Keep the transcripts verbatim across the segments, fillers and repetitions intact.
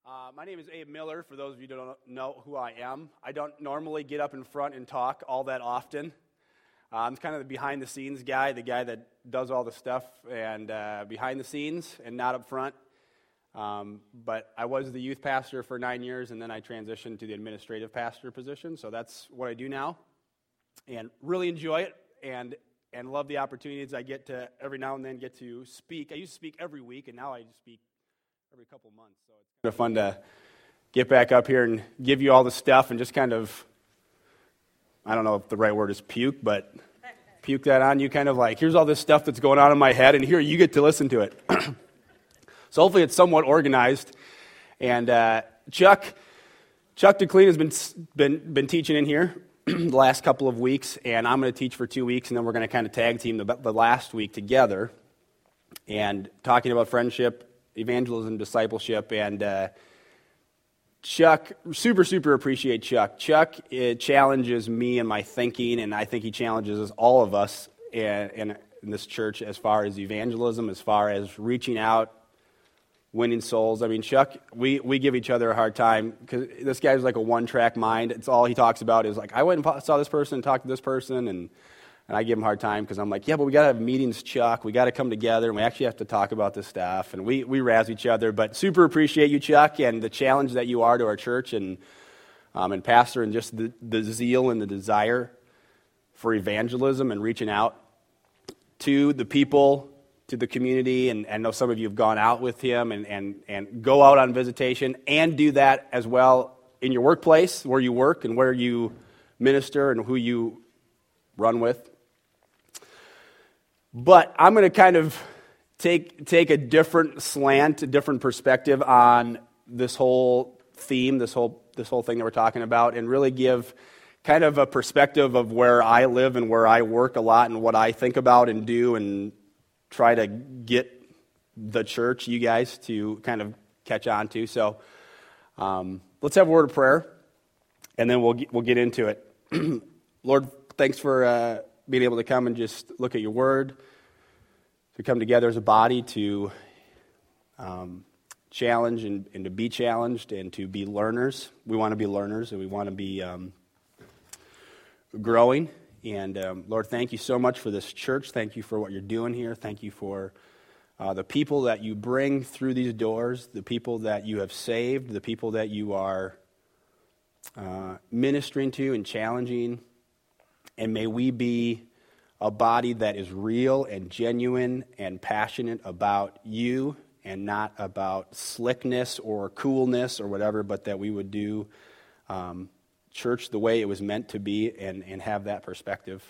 Uh, my name is Abe Miller, for those of you who don't know who I am. I don't normally get up in front and talk all that often. Uh, I'm kind of the behind-the-scenes guy, the guy that does all the stuff and uh, behind the scenes and not up front. Um, but I was the youth pastor for nine years, and then I transitioned to the administrative pastor position, so that's what I do now. And really enjoy it, and and love the opportunities I get to every now and then get to speak. I used to speak every week, and now I speak every couple months. So it's kind of fun to get back up here and give you all the stuff and just kind of, I don't know if the right word is puke, but puke that on you, kind of like, here's all this stuff that's going on in my head, and here you get to listen to it. So hopefully it's somewhat organized. And uh, Chuck, Chuck DeClean has been been been teaching in here the last couple of weeks, and I'm going to teach for two weeks, and then we're going to kind of tag team the, the last week together, and talking about friendship, evangelism, discipleship, and uh, Chuck, super, super appreciate Chuck. Chuck it challenges me in my thinking, and I think he challenges all of us in, in, in this church as far as evangelism, as far as reaching out, winning souls. I mean, Chuck, we, we give each other a hard time because this guy's like a one-track mind. It's all he talks about is like, I went and saw this person and talked to this person, and And I give him a hard time because I'm like, yeah, but we got to have meetings, Chuck. We got to come together, and we actually have to talk about this stuff. And we, we razz each other. But super appreciate you, Chuck, and the challenge that you are to our church and um, and pastor, and just the, the zeal and the desire for evangelism and reaching out to the people, to the community. And I know some of you have gone out with him and, and, and go out on visitation and do that as well in your workplace, where you work and where you minister and who you run with. But I'm going to kind of take take a different slant, a different perspective on this whole theme, this whole this whole thing that we're talking about, and really give kind of a perspective of where I live and where I work a lot and what I think about and do, and try to get the church, you guys, to kind of catch on to. So um, let's have a word of prayer, and then we'll we'll get into it. Lord, thanks for uh, being able to come and just look at your word, to come together as a body to um, challenge and, and to be challenged and to be learners. We want to be learners, and we want to be um, growing. And um, Lord, thank you so much for this church. Thank you for what you're doing here. Thank you for uh, the people that you bring through these doors, the people that you have saved, the people that you are uh, ministering to and challenging. And may we be a body that is real and genuine and passionate about you and not about slickness or coolness or whatever, but that we would do um, church the way it was meant to be and, and have that perspective.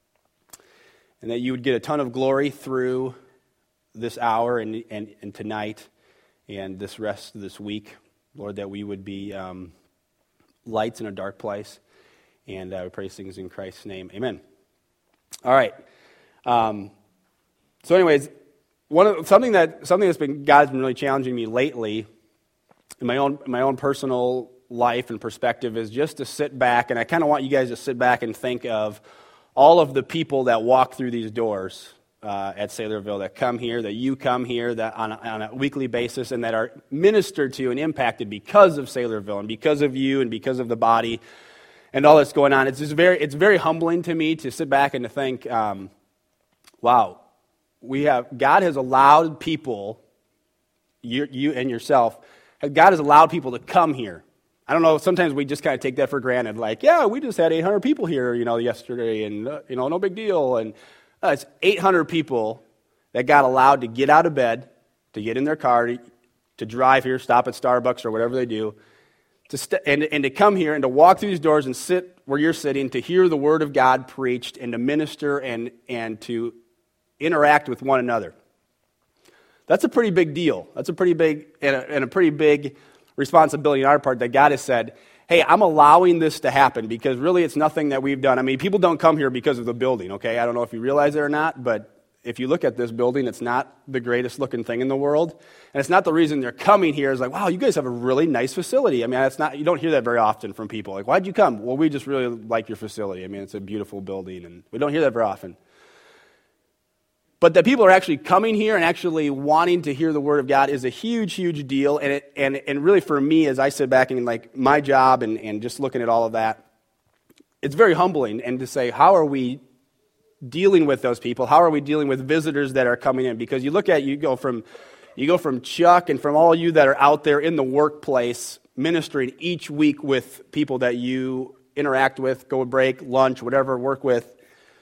And that you would get a ton of glory through this hour and, and, and tonight and this rest of this week. Lord, that we would be um, lights in a dark place. And uh, we pray things in Christ's name. Amen. All right. Um, so, anyways, one of something that something that's been God's been really challenging me lately in my own in my own personal life and perspective is just to sit back, and I kind of want you guys to sit back and think of all of the people that walk through these doors uh, at Saylorville, that come here, that you come here, that on a, on a weekly basis, and that are ministered to and impacted because of Saylorville and because of you and because of the body. And all that's going on, it's just very, it's very humbling to me to sit back and to think, um, wow, we have God has allowed people, you, you and yourself, God has allowed people to come here. I don't know. Sometimes we just kind of take that for granted, like, yeah, we just had eight hundred people here, you know, yesterday, and uh, you know, no big deal. And uh, it's eight hundred people that got allowed to get out of bed, to get in their car, to, to drive here, stop at Starbucks or whatever they do. To st- and, and to come here and to walk through these doors and sit where you're sitting, to hear the Word of God preached and to minister and, and to interact with one another. That's a pretty big deal. That's a pretty big and a, and a pretty big responsibility on our part that God has said, hey, I'm allowing this to happen because really it's nothing that we've done. I mean, people don't come here because of the building, okay? I don't know if you realize it or not, but if you look at this building, it's not the greatest looking thing in the world. And it's not the reason they're coming here is like, wow, you guys have a really nice facility. I mean, it's not, you don't hear that very often from people. Like, why'd you come? Well, we just really like your facility. I mean, it's a beautiful building, and we don't hear that very often. But that people are actually coming here and actually wanting to hear the Word of God is a huge, huge deal. And it, and and really for me, as I sit back and like my job and, and just looking at all of that, it's very humbling. And to say, how are we dealing with those people? How are we dealing with visitors that are coming in? Because you look at, you go from, you go from Chuck and from all you that are out there in the workplace ministering each week with people that you interact with, go to break, lunch, whatever, work with.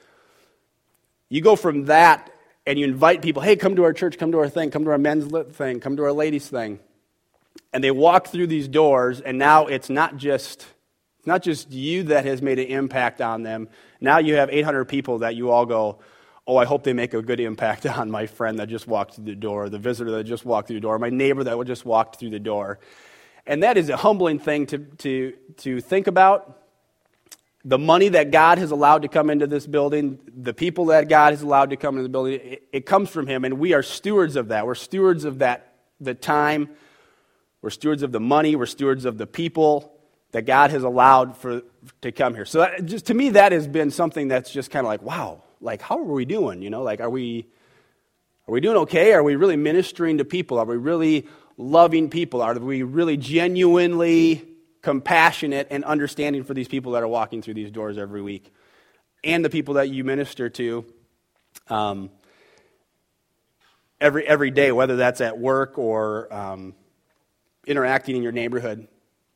You go from that and you invite people, hey, come to our church, come to our thing, come to our men's lit thing, come to our ladies thing. And they walk through these doors, and now it's not just it's not just you that has made an impact on them. Now you have eight hundred people that you all go, oh, I hope they make a good impact on my friend that just walked through the door, the visitor that just walked through the door, my neighbor that just walked through the door. And that is a humbling thing to to to think about. The money that God has allowed to come into this building, the people that God has allowed to come into the building, it, it comes from Him, and we are stewards of that. We're stewards of that, the time. We're stewards of the money. We're stewards of the people that God has allowed for to come here. So that, just to me, that has been something that's just kind of like, wow, like how are we doing? You know, like are we are we doing okay? Are we really ministering to people? Are we really loving people? Are we really genuinely compassionate and understanding for these people that are walking through these doors every week, and the people that you minister to um, every every day, whether that's at work or um, interacting in your neighborhood.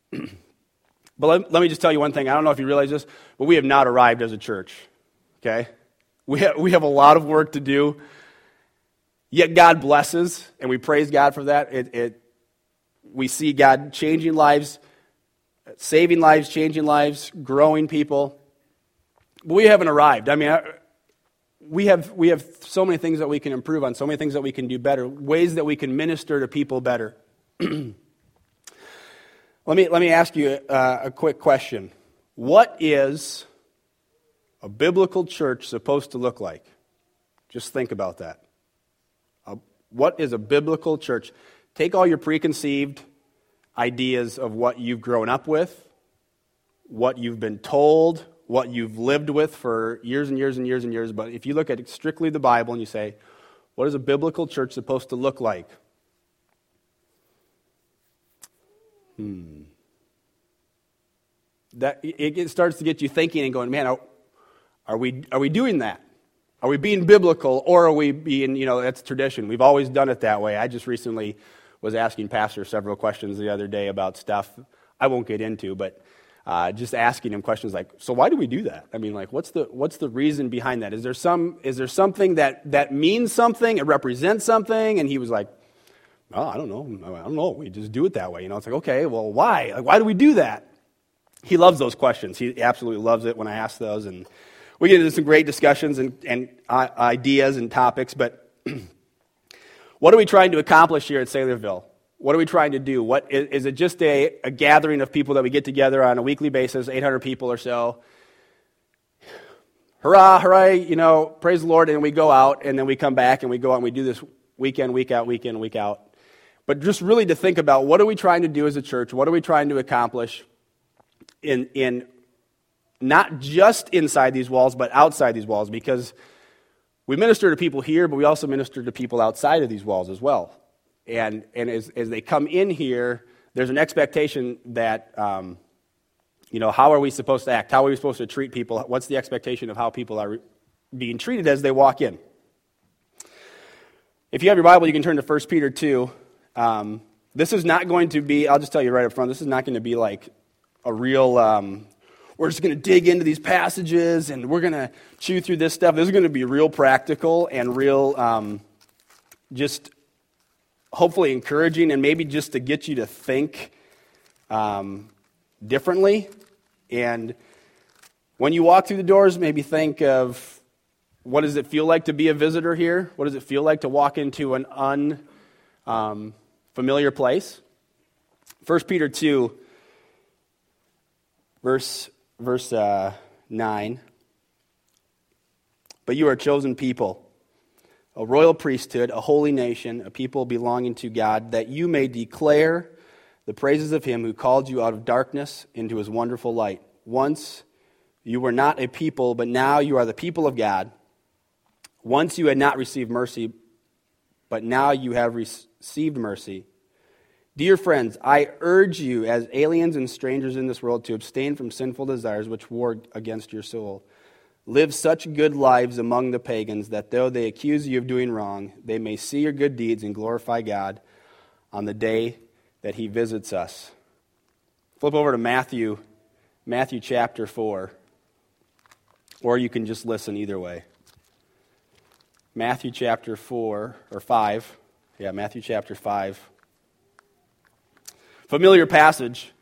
But let, let me just tell you one thing. I don't know if you realize this, but we have not arrived as a church. Okay, we have, we have a lot of work to do. Yet God blesses, and we praise God for that. It, it we see God changing lives. Saving lives, changing lives, growing people. But we haven't arrived. I mean, we have we have so many things that we can improve on, so many things that we can do better, ways that we can minister to people better. let me let me ask you uh, a quick question. What is a biblical church supposed to look like? Just think about that. Uh, what is a biblical church? Take all your preconceived ideas of what you've grown up with, what you've been told, what you've lived with for years and years and years and years. But if you look at strictly the Bible and you say, what is a biblical church supposed to look like? Hmm. That it, it starts to get you thinking and going, man, are, are we are we doing that? Are we being biblical, or are we being, you know, that's tradition. We've always done it that way. I just recently was asking Pastor several questions the other day about stuff I won't get into, but uh, just asking him questions like, so why do we do that? I mean, like, what's the what's the reason behind that? Is there some is there something that, that means something, it represents something? And he was like, oh, I don't know. I don't know. We just do it that way. You know, it's like, okay, well, why? Like, why do we do that? He loves those questions. He absolutely loves it when I ask those. And we get into some great discussions and, and uh, ideas and topics, but what are we trying to accomplish here at Saylorville? What are we trying to do? What is, is it just a, a gathering of people that we get together on a weekly basis, eight hundred people or so? Hurrah, hooray, you know, praise the Lord, and we go out, and then we come back, and we go out, and we do this week in, week out, week in, week out. But just really to think about, what are we trying to do as a church? What are we trying to accomplish in in not just inside these walls, but outside these walls? Because we minister to people here, but we also minister to people outside of these walls as well. And and as, as they come in here, there's an expectation that, um, you know, how are we supposed to act? How are we supposed to treat people? What's the expectation of how people are being treated as they walk in? If you have your Bible, you can turn to First Peter two. Um, this is not going to be, I'll just tell you right up front, this is not going to be like a real... Um, We're just going to dig into these passages, and we're going to chew through this stuff. This is going to be real practical and real, um, just hopefully encouraging, and maybe just to get you to think um, differently. And when you walk through the doors, maybe think of, what does it feel like to be a visitor here? What does it feel like to walk into an unfamiliar um, place? First Peter two, verse... Verse uh, nine, but you are a chosen people, a royal priesthood, a holy nation, a people belonging to God, that you may declare the praises of him who called you out of darkness into his wonderful light. Once you were not a people, but now you are the people of God. Once you had not received mercy, but now you have received mercy. Dear friends, I urge you as aliens and strangers in this world to abstain from sinful desires which war against your soul. Live such good lives among the pagans that though they accuse you of doing wrong, they may see your good deeds and glorify God on the day that he visits us. Flip over to Matthew, Matthew chapter four, or you can just listen either way. Matthew chapter four, or five. Yeah, Matthew chapter five. Familiar passage.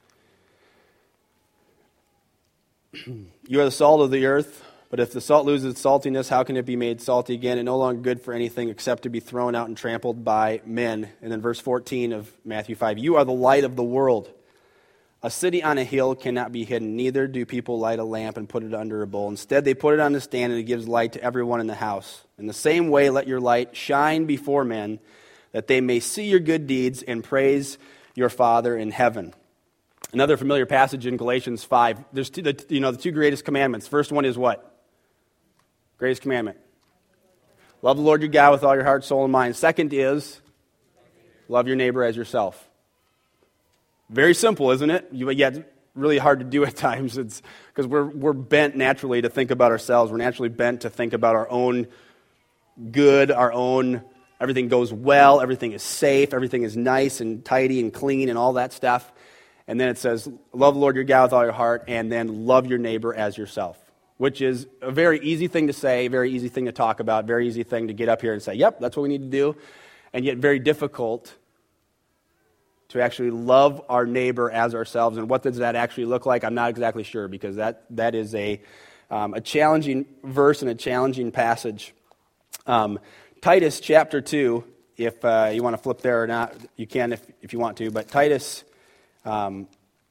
You are the salt of the earth, but if the salt loses its saltiness, how can it be made salty again and no longer good for anything except to be thrown out and trampled by men? And then verse fourteen of Matthew five. You are the light of the world. A city on a hill cannot be hidden, neither do people light a lamp and put it under a bowl. Instead, they put it on a stand, and it gives light to everyone in the house. In the same way, let your light shine before men, that they may see your good deeds and praise your Father in heaven. Another familiar passage in Galatians five. There's two, the, you know, the two greatest commandments. First one is what? Greatest commandment. Love the Lord your God with all your heart, soul, and mind. Second is love your neighbor as yourself. Very simple, isn't it? You, yeah, it's really hard to do at times. It's because we're we're bent naturally to think about ourselves. We're naturally bent to think about our own good, our own, everything goes well, everything is safe, everything is nice and tidy and clean and all that stuff. And then it says, love the Lord your God with all your heart, and then love your neighbor as yourself, which is a very easy thing to say, very easy thing to talk about, very easy thing to get up here and say, yep, that's what we need to do, and yet very difficult to actually love our neighbor as ourselves. And what does that actually look like? I'm not exactly sure, because that that is a um, a challenging verse and a challenging passage. Um, Titus chapter two, if uh, you want to flip there or not, you can if, if you want to, but Titus um,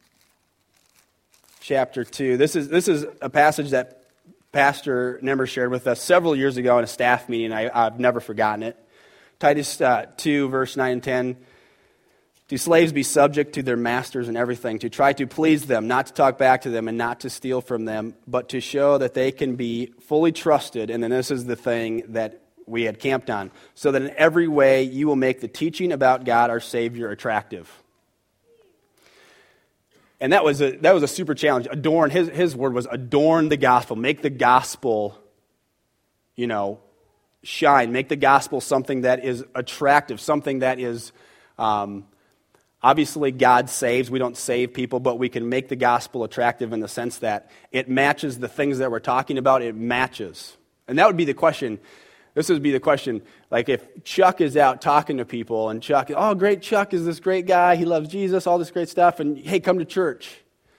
chapter two, this is, this is a passage that Pastor Nemmer shared with us several years ago in a staff meeting. I, I've never forgotten it. Titus uh, two, verse nine and ten. Do slaves be subject to their masters in everything, to try to please them, not to talk back to them, and not to steal from them, but to show that they can be fully trusted. And then this is the thing that we had camped on. So that in every way you will make the teaching about God, our Savior, attractive. And that was a that was a super challenge. Adorn, his, his word was adorn the gospel. Make the gospel, you know, shine. Make the gospel something that is attractive, something that is... Um, Obviously, God saves. We don't save people, but we can make the gospel attractive in the sense that it matches the things that we're talking about. It matches. And that would be the question. This would be the question. Like if Chuck is out talking to people, and Chuck, oh, great, Chuck is this great guy. He loves Jesus, all this great stuff, and hey, come to church.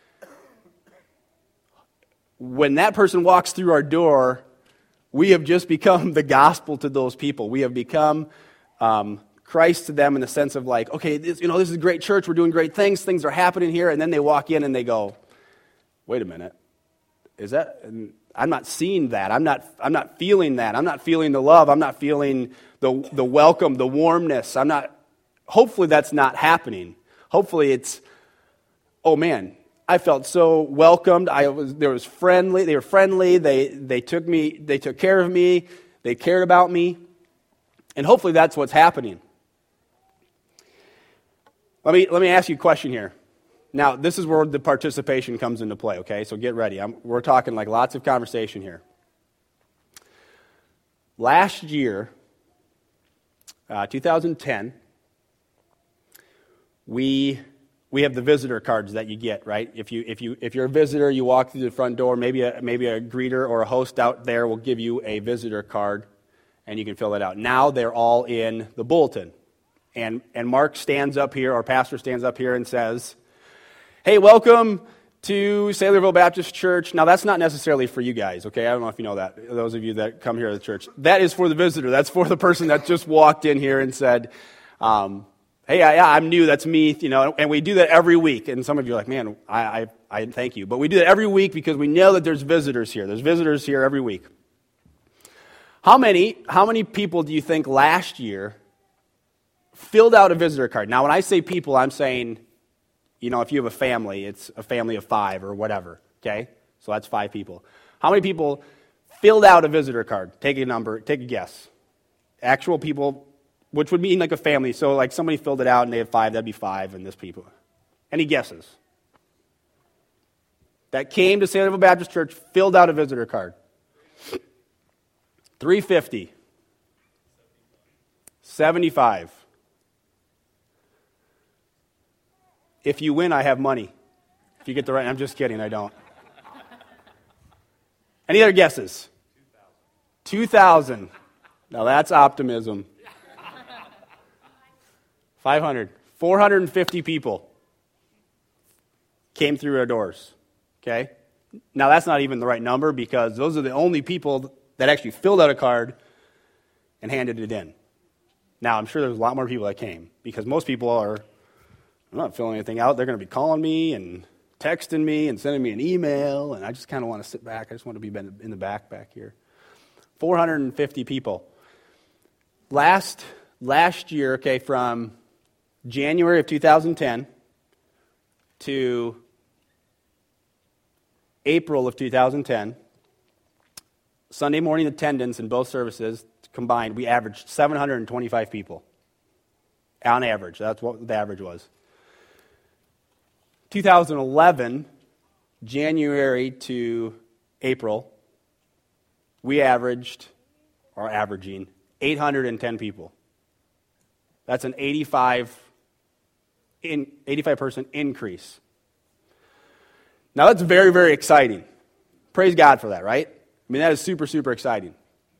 When that person walks through our door, we have just become the gospel to those people. We have become... Um, Christ to them in the sense of like, okay, this, you know, this is a great church, we're doing great things, things are happening here, and then they walk in and they go, wait a minute, is that, I'm not seeing that, I'm not I'm not feeling that, I'm not feeling the love, I'm not feeling the the welcome, the warmness, I'm not, hopefully that's not happening. Hopefully it's, oh man, I felt so welcomed, I was, there was friendly, they were friendly, they, they took me, they took care of me, they cared about me, and hopefully that's what's happening. Let me let me ask you a question here. Now, this is where the participation comes into play, okay? So get ready. I'm, we're talking like lots of conversation here. Last year, uh, two thousand ten, we we have the visitor cards that you get, right? If you if you if you're a visitor, you walk through the front door. Maybe a maybe a greeter or a host out there will give you a visitor card, and you can fill it out. Now they're all in the bulletin. And and Mark stands up here, our pastor stands up here and says, hey, welcome to Saylorville Baptist Church. Now, that's not necessarily for you guys, okay? I don't know if you know that, those of you that come here to the church. That is for the visitor. That's for the person that just walked in here and said, um, hey, yeah, I'm new, that's me, you know, and we do that every week. And some of you are like, man, I, I, I thank you. But we do that every week because we know that there's visitors here. There's visitors here every week. How many, how many people do you think last year filled out a visitor card? Now, when I say people, I'm saying, you know, if you have a family, it's a family of five or whatever, okay? So that's five people. How many people filled out a visitor card. Take a number, take a guess. Actual people, which would mean like a family. So like somebody filled it out and they had five, that'd be five, and this people. Any guesses? That came to Saylorville Baptist Church, filled out a visitor card. three hundred fifty. seventy-five. If you win, I have money. If you get the right, I'm just kidding, I don't. Any other guesses? two thousand. Now that's optimism. five hundred. four hundred fifty people came through our doors. Okay? Now that's not even the right number because those are the only people that actually filled out a card and handed it in. Now I'm sure there's a lot more people that came because most people are, I'm not filling anything out. They're going to be calling me and texting me and sending me an email, and I just kind of want to sit back. I just want to be in the back back here. four hundred fifty people. Last last year, okay, from January of two thousand ten to April of two thousand ten, Sunday morning attendance in both services combined, we averaged seven hundred twenty-five people. On average, that's what the average was. two thousand eleven, January to April, we averaged, or averaging, eight hundred ten people. That's an eighty-five, in, eighty-five percent increase. Now that's very, very exciting. Praise God for that, right? I mean, that is super, super exciting.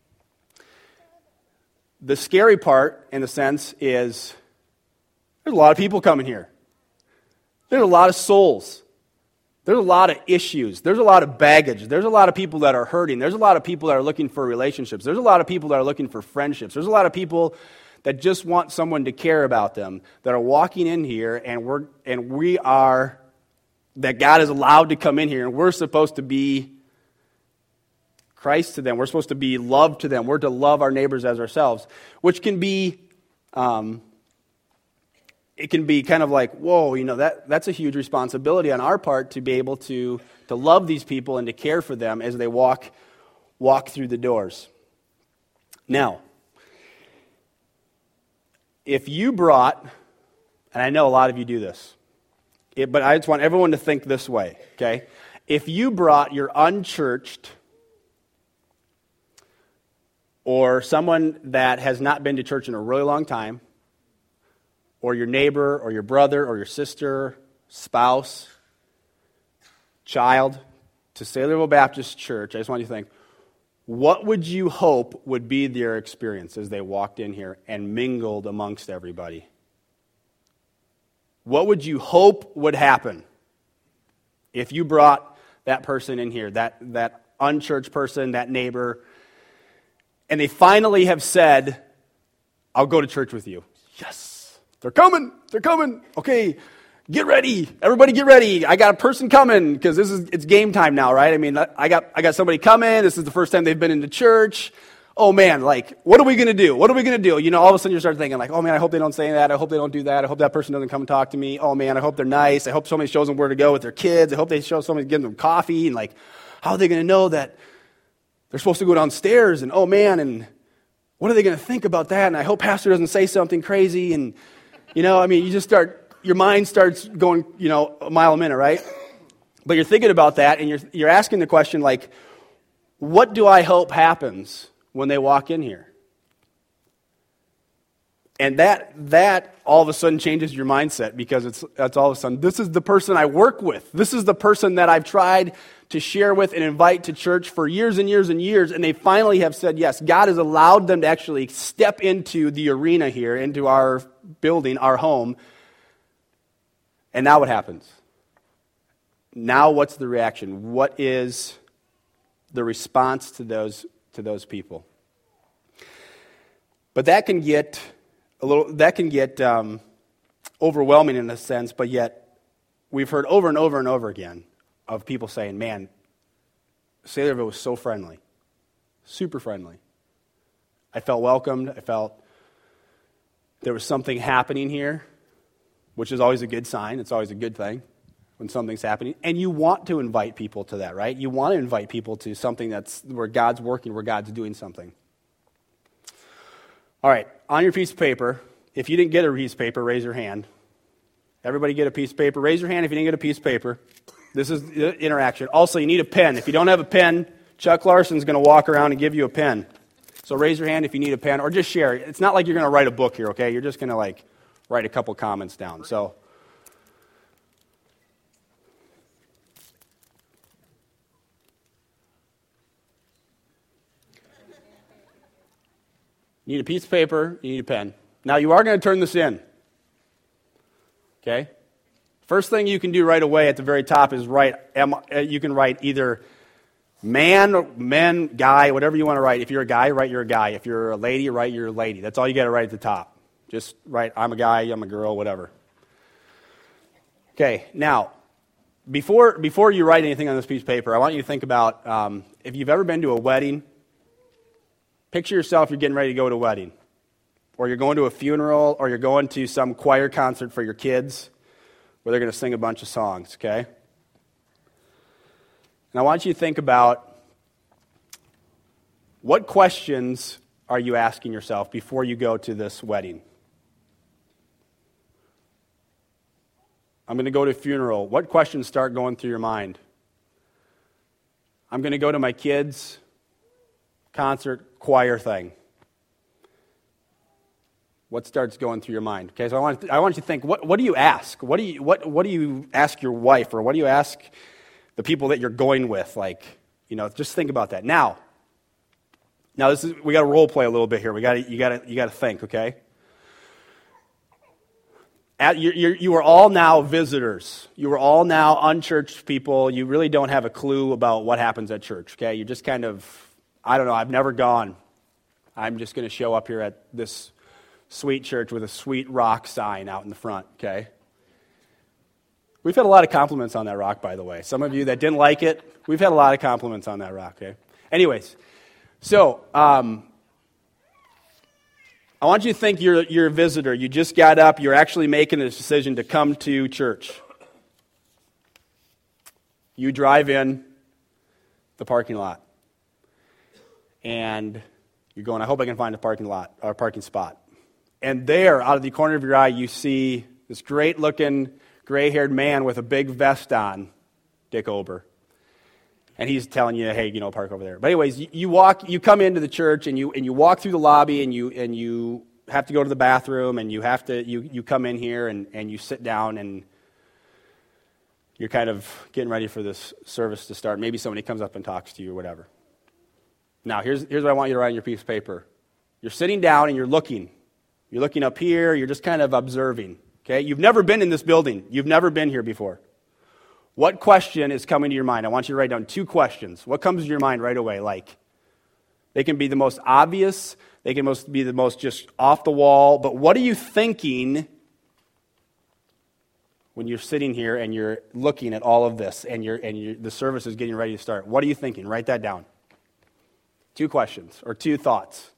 The scary part, in a sense, is there's a lot of people coming here. There's a lot of souls. There's a lot of issues. There's a lot of baggage. There's a lot of people that are hurting. There's a lot of people that are looking for relationships. There's a lot of people that are looking for friendships. There's a lot of people that just want someone to care about them, that are walking in here, and we're and we are, that God is allowed to come in here, and we're supposed to be Christ to them. We're supposed to be love to them. We're to love our neighbors as ourselves, which can be, um, it can be kind of like, whoa, you know, that that's a huge responsibility on our part to be able to to love these people and to care for them as they walk walk through the doors. Now, if you brought, and I know a lot of you do this, it, but I just want everyone to think this way, okay? If you brought your unchurched or someone that has not been to church in a really long time, or your neighbor, or your brother, or your sister, spouse, child, to Saylorville Baptist Church, I just want you to think, what would you hope would be their experience as they walked in here and mingled amongst everybody? What would you hope would happen if you brought that person in here, that, that unchurched person, that neighbor, and they finally have said, I'll go to church with you. Yes, they're coming, they're coming. Okay, get ready. Everybody get ready. I got a person coming because this is it's game time now, right? I mean, I got I got somebody coming. This is the first time they've been into church. Oh man, like, what are we going to do? What are we going to do? You know, all of a sudden you start thinking like, oh man, I hope they don't say that. I hope they don't do that. I hope that person doesn't come and talk to me. Oh man, I hope they're nice. I hope somebody shows them where to go with their kids. I hope they show somebody giving them coffee. And like, how are they going to know that they're supposed to go downstairs? And oh man, and what are they going to think about that? And I hope pastor doesn't say something crazy. And, you know, I mean, you just start, your mind starts going, you know, a mile a minute, right? But you're thinking about that and you're you're asking the question like, what do I hope happens when they walk in here? And that that all of a sudden changes your mindset because it's that's all of a sudden, this is the person I work with. This is the person that I've tried to share with and invite to church for years and years and years, and they finally have said yes. God has allowed them to actually step into the arena here, into our building, our home. And now what happens? Now what's the reaction? What is the response to those to those people? But that can get a little that can get um, overwhelming in a sense, but yet we've heard over and over and over again of people saying, man, Saylorville was so friendly, super friendly. I felt welcomed. I felt there was something happening here, which is always a good sign. It's always a good thing. when something's happening, and you want to invite people to that, right? You want to invite people to something that's where God's working, where God's doing something. All right, on your piece of paper, if you didn't get a piece of paper, raise your hand. Everybody get a piece of paper. Raise your hand if you didn't get a piece of paper. This is the interaction. Also, you need a pen. If you don't have a pen, Chuck Larson's going to walk around and give you a pen. So raise your hand if you need a pen, or just share. It's not like you're going to write a book here, okay? You're just going to like write a couple comments down. So, you need a piece of paper, you need a pen. Now, you are going to turn this in, okay? First thing you can do right away at the very top is write, you can write either man, men, guy, whatever you want to write. If you're a guy, write you're a guy. If you're a lady, write you're a lady. That's all you got to write at the top. Just write, I'm a guy, I'm a girl, whatever. Okay, now, before before you write anything on this piece of paper, I want you to think about um, if you've ever been to a wedding, picture yourself, you're getting ready to go to a wedding. Or you're going to a funeral, or you're going to some choir concert for your kids where they're going to sing a bunch of songs, okay? And I want you to think about what questions are you asking yourself before you go to this wedding? I'm going to go to a funeral. What questions start going through your mind? I'm going to go to my kids' concert choir thing. What starts going through your mind? Okay, so I want I want you to think. What what do you ask? What do you what what do you ask your wife, or what do you ask the people that you're going with? Like, you know, just think about that. Now, now this is we got to role play a little bit here. We got to you got to you got to think. Okay. At, you you you are all now visitors. You are all now unchurched people. You really don't have a clue about what happens at church. Okay, you're just kind of I don't know. I've never gone. I'm just going to show up here at this sweet church with a sweet rock sign out in the front, okay? We've had a lot of compliments on that rock, by the way. Some of you that didn't like it, we've had a lot of compliments on that rock, okay? Anyways, so um, I want you to think you're, you're a visitor. You just got up. You're actually making a decision to come to church. You drive in the parking lot, and you're going, I hope I can find a parking lot or a parking spot. And there, out of the corner of your eye, you see this great-looking, gray-haired man with a big vest on, Dick Ober. And he's telling you, hey, you know, park over there. But anyways, you, you walk, you come into the church, and you and you walk through the lobby, and you and you have to go to the bathroom, and you have to you you come in here, and, and you sit down, and you're kind of getting ready for this service to start. Maybe somebody comes up and talks to you or whatever. Now, here's here's what I want you to write on your piece of paper. You're sitting down, and you're looking. You're looking up here, you're just kind of observing, okay? You've never been in this building. You've never been here before. What question is coming to your mind? I want you to write down two questions. What comes to your mind right away? Like, they can be the most obvious, they can most be the most just off the wall, but what are you thinking when you're sitting here and you're looking at all of this and you're and you're, the service is getting ready to start? What are you thinking? Write that down. Two questions or two thoughts.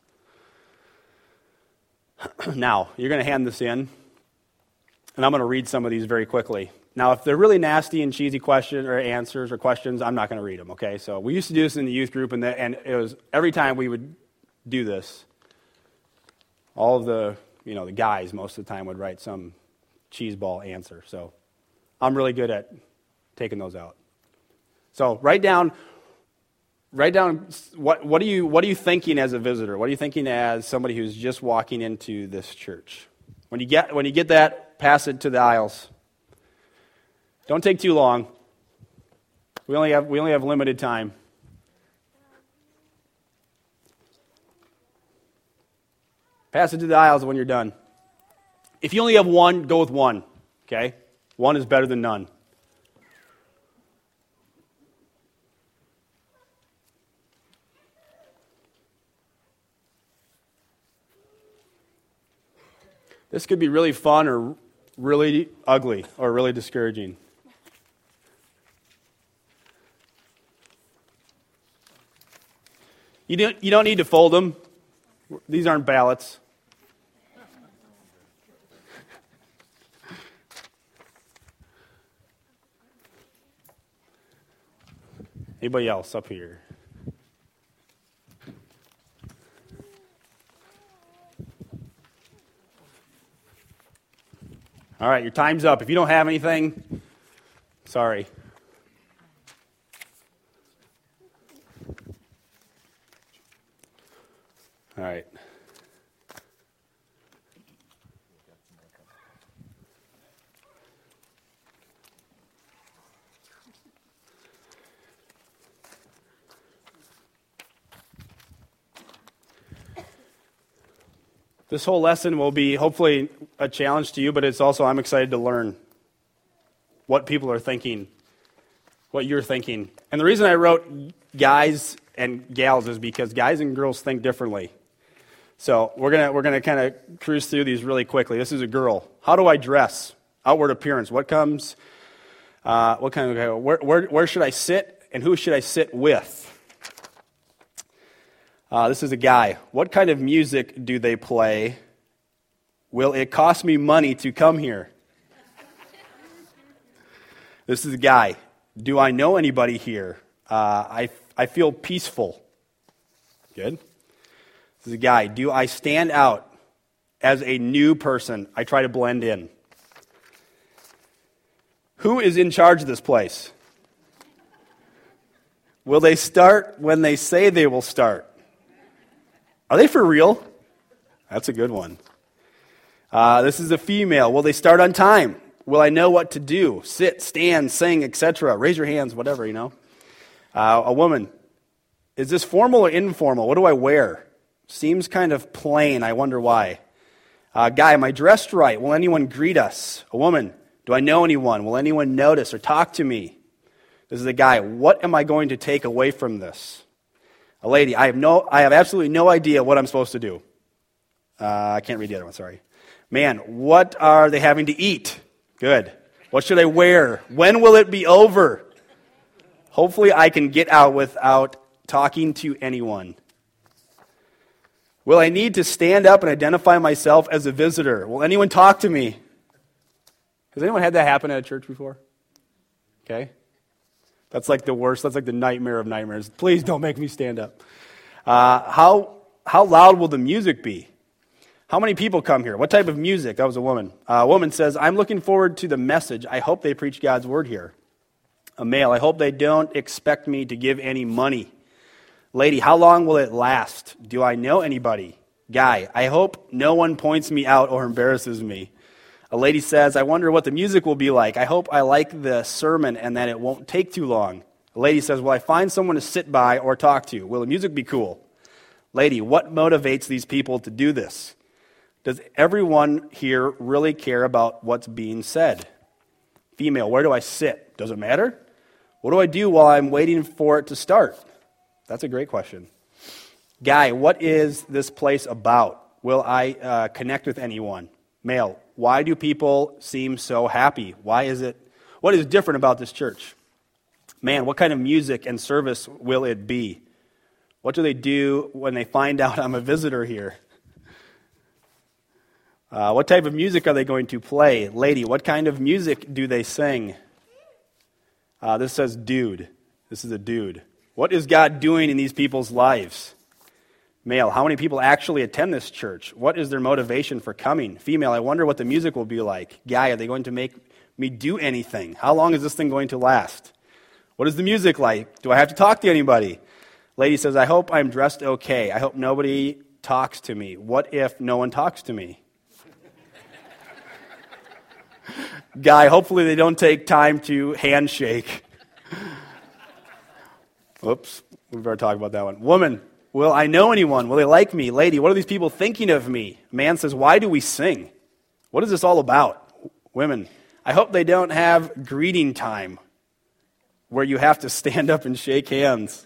Now, you're going to hand this in, and I'm going to read some of these very quickly. Now, if they're really nasty and cheesy questions or answers or questions, I'm not going to read them, okay? So we used to do this in the youth group, and, the, and it was every time we would do this, all of the, you know, the guys most of the time would write some cheeseball answer. So I'm really good at taking those out. So write down... Write down what what are you what are you thinking as a visitor? What are you thinking as somebody who's just walking into this church? When you get when you get that, pass it to the aisles. Don't take too long. We only have we only have limited time. Pass it to the aisles when you're done. If you only have one, go with one. Okay? One is better than none. This could be really fun or really ugly or really discouraging. You don't, you don't need to fold them. These aren't ballots. Anybody else up here? All right, your time's up. If you don't have anything, sorry. All right. This whole lesson will be hopefully a challenge to you, but it's also, I'm excited to learn what people are thinking, what you're thinking. And the reason I wrote guys and gals is because guys and girls think differently. So we're gonna we're gonna kind of cruise through these really quickly. This is a girl. How do I dress? Outward appearance. What comes? Uh, what kind of? Where, where where should I sit? And who should I sit with? Uh, this is a guy. What kind of music do they play? Will it cost me money to come here? This is a guy. Do I know anybody here? Uh, I I feel peaceful. Good. This is a guy. Do I stand out as a new person? I try to blend in. Who is in charge of this place? Will they start when they say they will start? Are they for real? That's a good one. Uh, this is a female. Will they start on time? Will I know what to do? Sit, stand, sing, et cetera. Raise your hands, whatever, you know. Uh, a woman. Is this formal or informal? What do I wear? Seems kind of plain. I wonder why. Uh, guy, am I dressed right? Will anyone greet us? A woman. Do I know anyone? Will anyone notice or talk to me? This is a guy. What am I going to take away from this? A lady, I have no, I have absolutely no idea what I'm supposed to do. Uh, I can't read the other one, sorry. Man, what are they having to eat? Good. What should I wear? When will it be over? Hopefully I can get out without talking to anyone. Will I need to stand up and identify myself as a visitor? Will anyone talk to me? Has anyone had that happen at a church before? Okay. That's like the worst. That's like the nightmare of nightmares. Please don't make me stand up. Uh, how how loud will the music be? How many people come here? What type of music? That was a woman. Uh, a woman says, I'm looking forward to the message. I hope they preach God's word here. A male, I hope they don't expect me to give any money. Lady, how long will it last? Do I know anybody? Guy, I hope no one points me out or embarrasses me. A lady says, I wonder what the music will be like. I hope I like the sermon and that it won't take too long. A lady says, will I find someone to sit by or talk to? Will the music be cool? Lady, what motivates these people to do this? Does everyone here really care about what's being said? Female, where do I sit? Does it matter? What do I do while I'm waiting for it to start? That's a great question. Guy, what is this place about? Will I uh, connect with anyone? Male, why do people seem so happy? Why is it, what is different about this church? Man, what kind of music and service will it be? What do they do when they find out I'm a visitor here? Uh, what type of music are they going to play? Lady, what kind of music do they sing? Uh, this says dude. This is a dude. What is God doing in these people's lives? Male, how many people actually attend this church? What is their motivation for coming? Female, I wonder what the music will be like. Guy, are they going to make me do anything? How long is this thing going to last? What is the music like? Do I have to talk to anybody? Lady says, I hope I'm dressed okay. I hope nobody talks to me. What if no one talks to me? Guy, hopefully they don't take time to handshake. Oops, we better talk about that one. Woman, will I know anyone? Will they like me? Lady, what are these people thinking of me? Man says, why do we sing? What is this all about? Women, I hope they don't have greeting time where you have to stand up and shake hands.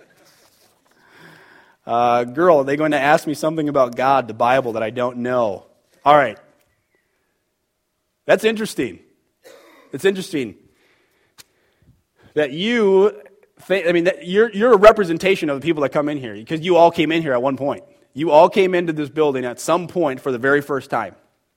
Uh, girl, are they going to ask me something about God, the Bible, that I don't know? All right. That's interesting. It's interesting that you think, I mean, that you're, you're a representation of the people that come in here because you all came in here at one point. You all came into this building at some point for the very first time.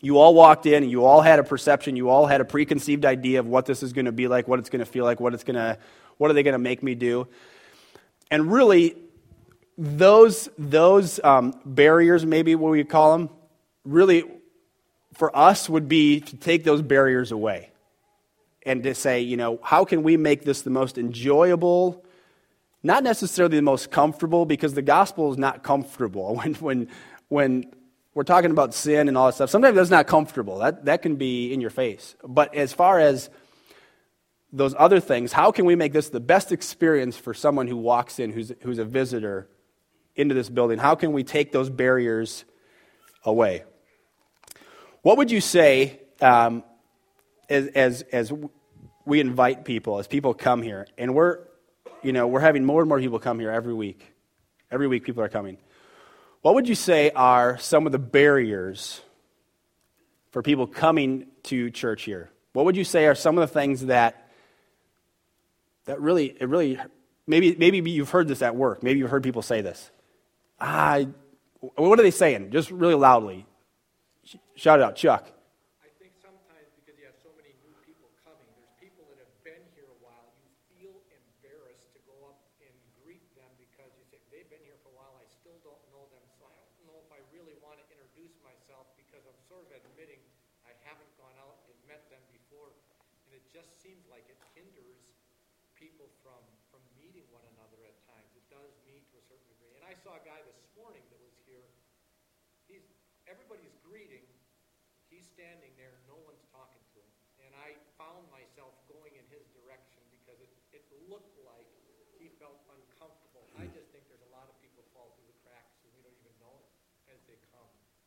You all walked in and you all had a perception, you all had a preconceived idea of what this is going to be like, what it's going to feel like, what it's going to, what are they going to make me do? And really, those those um, barriers, maybe what we call them, really for us would be to take those barriers away and to say, you know, how can we make this the most enjoyable, not necessarily the most comfortable, because the gospel is not comfortable. When when when we're talking about sin and all that stuff, sometimes that's not comfortable. That that can be in your face. But as far as those other things, how can we make this the best experience for someone who walks in, who's who's a visitor into this building? How can we take those barriers away? What would you say um, as as as we invite people, as people come here, and we're you know we're having more and more people come here every week. Every week, people are coming. What would you say are some of the barriers for people coming to church here? What would you say are some of the things that that really, it really, maybe maybe you've heard this at work. Maybe you've heard people say this. Ah, what are they saying? Just really loudly. Shout it out, Chuck. I think sometimes because you have so many new people coming, there's people that have been here a while, you feel embarrassed to go up and greet them because you say, they've been here for a while, I still don't know them, so I don't know if I really want to introduce myself because I'm sort of admitting I haven't gone out and met them before, and it just seems like it hinders people from, from meeting one another at times. It does me to a certain degree. And I saw a guy this morning that was here. He's everybody's greeting. He's standing there. No one's talking to him. And I found myself going in his direction because it, it looked like he felt uncomfortable. I just think there's a lot of people fall through the cracks and we don't even know it as they come.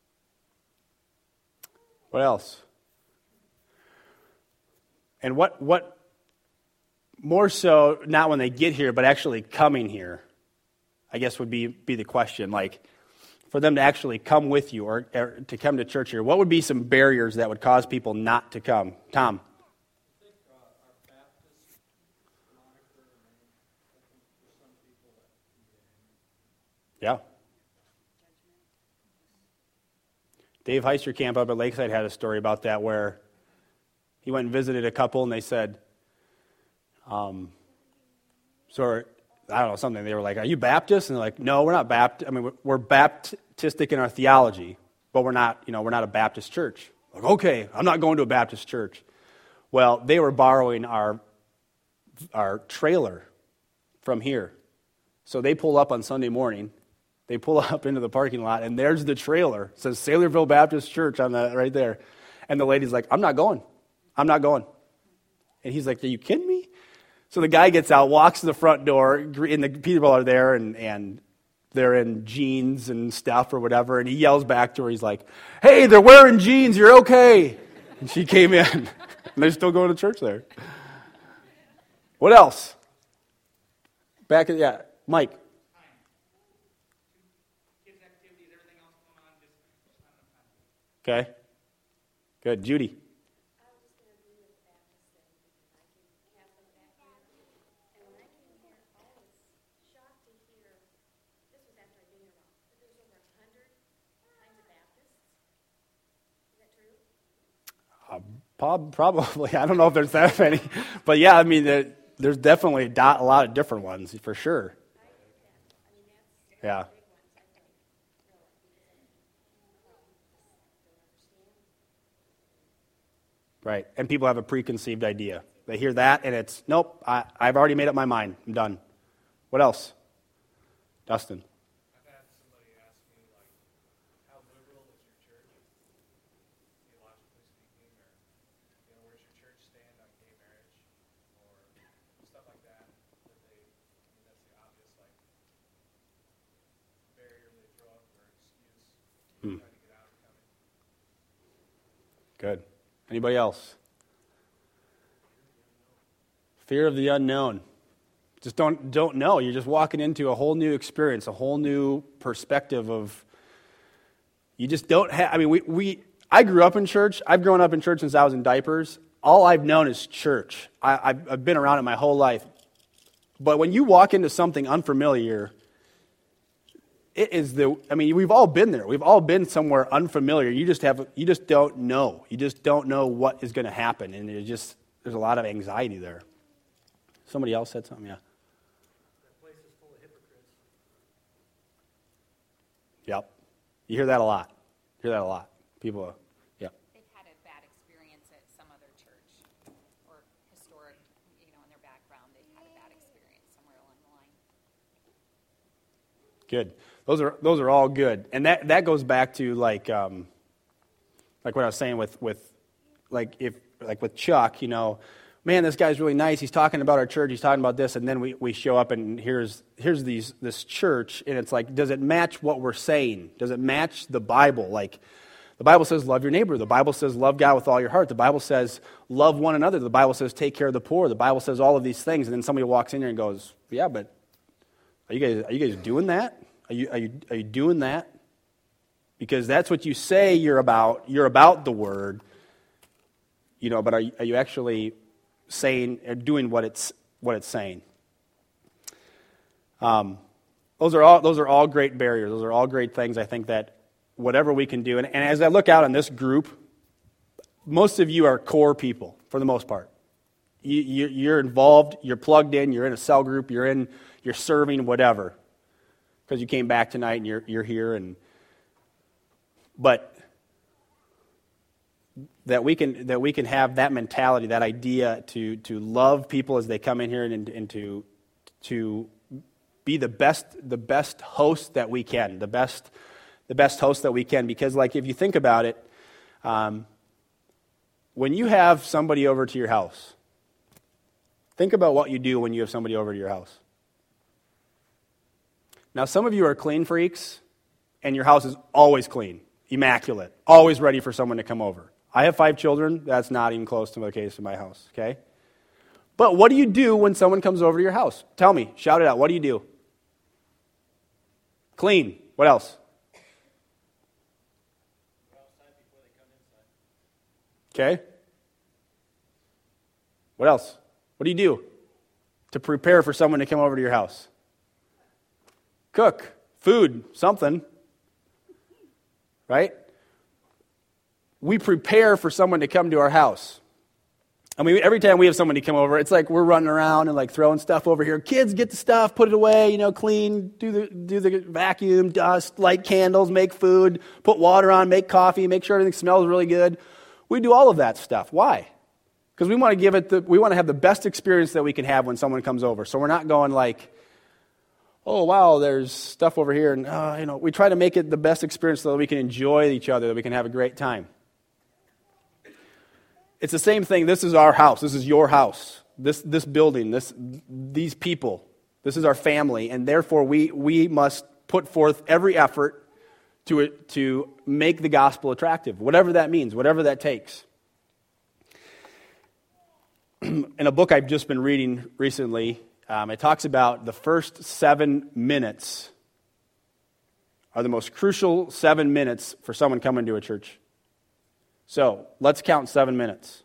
What else? And what what more so, not when they get here, but actually coming here, I guess would be, be the question. Like, for them to actually come with you or, or to come to church here, what would be some barriers that would cause people not to come? Tom? I think uh, our Baptist moniker, I think for some people that can be Yeah. Dave Heisterkamp up at Lakeside had a story about that where he went and visited a couple and they said, Um, so, I don't know, something. They were like, are you Baptist? And they're like, no, we're not Baptist. I mean, we're, we're Baptistic in our theology, but we're not, you know, we're not a Baptist church. Like, okay, I'm not going to a Baptist church. Well, they were borrowing our our trailer from here. So they pull up on Sunday morning. They pull up into the parking lot, and there's the trailer. It says Saylorville Baptist Church on the right there. And the lady's like, I'm not going. I'm not going. And he's like, are you kidding me? So the guy gets out, walks to the front door, and the people are there, and, and they're in jeans and stuff or whatever, and he yells back to her. He's like, hey, they're wearing jeans. You're okay. And she came in, and they're still going to church there. What else? Back at, yeah, Mike. Kids' activities, everything else going on, just not enough time. Okay. Good. Judy. Probably. I don't know if there's that many. But yeah, I mean, there, there's definitely a lot of different ones, for sure. Yeah. Right. And people have a preconceived idea. They hear that, and it's, nope, I, I've already made up my mind. I'm done. What else? Dustin. Good. Anybody else? Fear of the unknown. Just don't don't know. You're just walking into a whole new experience, a whole new perspective of. You just don't have. I mean, we we. I grew up in church. I've grown up in church since I was in diapers. All I've known is church. I, I've, I've been around it my whole life. But when you walk into something unfamiliar, it is the, I mean, we've all been there. We've all been somewhere unfamiliar. You just have, you just don't know. You just don't know what is going to happen. And it just, there's a lot of anxiety there. Somebody else said something, yeah. That place is full of hypocrites. Yep. You hear that a lot. You hear that a lot. People, yeah. They've had a bad experience at some other church or historic, you know, in their background, they've had a bad experience somewhere along the line. Good. Those are those are all good. And that, that goes back to like um, like what I was saying with, with like if like with Chuck, you know, man, this guy's really nice. He's talking about our church. He's talking about this, and then we, we show up and here's here's these this church, and it's like, does it match what we're saying? Does it match the Bible? Like, the Bible says love your neighbor. The Bible says love God with all your heart. The Bible says love one another. The Bible says take care of the poor. The Bible says all of these things, and then somebody walks in here and goes, yeah, but are you guys are you guys doing that? Are you are you are you doing that? Because that's what you say you're about. You're about the word, you know. But are you, are you actually saying or doing what it's what it's saying? Um, those are all those are all great barriers. Those are all great things. I think that whatever we can do, and, and as I look out on this group, most of you are core people for the most part. You, you, you're involved. You're plugged in. You're in a cell group. You're in. You're serving. Whatever. Because you came back tonight and you're you're here, and but that we can that we can have that mentality, that idea to to love people as they come in here, and, and to to be the best the best host that we can, the best the best host that we can. Because like if you think about it, um, when you have somebody over to your house, think about what you do when you have somebody over to your house. Now, some of you are clean freaks, and your house is always clean, immaculate, always ready for someone to come over. I have five children. That's not even close to the case in my house, okay? But what do you do when someone comes over to your house? Tell me. Shout it out. What do you do? Clean. What else? Okay. What else? What do you do to prepare for someone to come over to your house? Cook, food, something, right? We prepare for someone to come to our house. I mean, every time we have somebody come over, it's like we're running around and like throwing stuff over here. Kids, get the stuff, put it away, you know, clean, do the do the vacuum, dust, light candles, make food, put water on, make coffee, make sure everything smells really good. We do all of that stuff. Why? Because we want to give it the, we want to have the best experience that we can have when someone comes over. So we're not going like, oh, wow, there's stuff over here. And, uh, you know, we try to make it the best experience so that we can enjoy each other, that we can have a great time. It's the same thing. This is our house. This is your house. This this building, this these people. This is our family. And therefore, we, we must put forth every effort to, to make the gospel attractive, whatever that means, whatever that takes. In a book I've just been reading recently, Um, it talks about the first seven minutes are the most crucial seven minutes for someone coming to a church. So let's count seven minutes.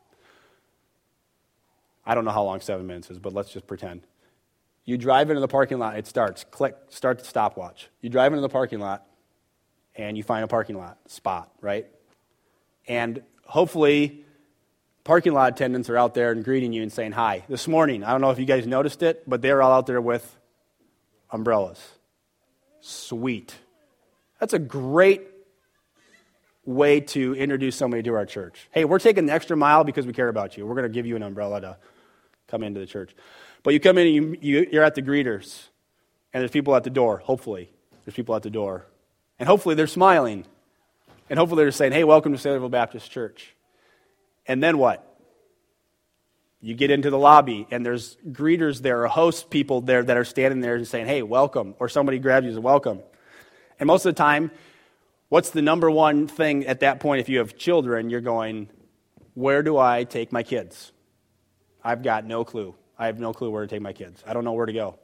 I don't know how long seven minutes is, but let's just pretend. You drive into the parking lot, it starts. Click, start the stopwatch. You drive into the parking lot, and you find a parking lot spot, right? And hopefully parking lot attendants are out there and greeting you and saying hi. This morning, I don't know if you guys noticed it, but they're all out there with umbrellas. Sweet. That's a great way to introduce somebody to our church. Hey, we're taking the extra mile because we care about you. We're going to give you an umbrella to come into the church. But you come in and you, you, you're at the greeters, and there's people at the door, hopefully. There's people at the door. And hopefully they're smiling. And hopefully they're saying, hey, welcome to Saylorville Baptist Church. And then what? You get into the lobby, and there's greeters there, or host people there that are standing there and saying, hey, welcome. Or somebody grabs you and says, welcome. And most of the time, what's the number one thing at that point if you have children? You're going, where do I take my kids? I've got no clue. I have no clue where to take my kids. I don't know where to go.